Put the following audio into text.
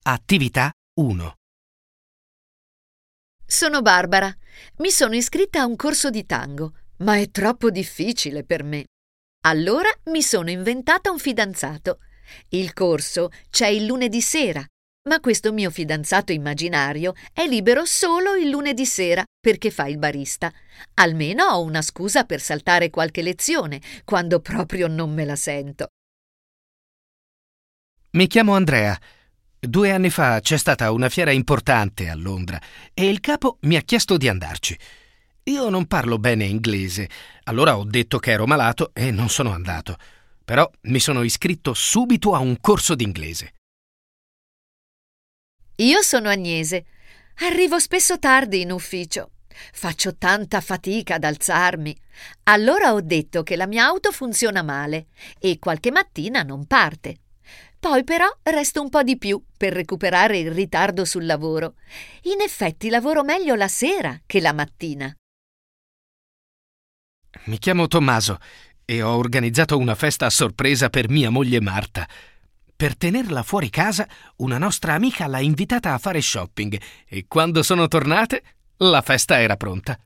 Attività 1. Sono Barbara. Mi sono iscritta a un corso di tango, ma è troppo difficile per me. Allora mi sono inventata un fidanzato. Il corso c'è il lunedì sera, ma questo mio fidanzato immaginario è libero solo il lunedì sera perché fa il barista. Almeno ho una scusa per saltare qualche lezione quando proprio non me la sento. Mi chiamo Andrea. 2 anni fa c'è stata una fiera importante a Londra e il capo mi ha chiesto di andarci. Io non parlo bene inglese, allora ho detto che ero malato e non sono andato. Però mi sono iscritto subito a un corso d'inglese. Io sono Agnese. Arrivo spesso tardi in ufficio. Faccio tanta fatica ad alzarmi. Allora ho detto che la mia auto funziona male e qualche mattina non parte. Poi però resto un po' di più per recuperare il ritardo sul lavoro. In effetti lavoro meglio la sera che la mattina. Mi chiamo Tommaso e ho organizzato una festa a sorpresa per mia moglie Marta. Per tenerla fuori casa, una nostra amica l'ha invitata a fare shopping e quando sono tornate, la festa era pronta.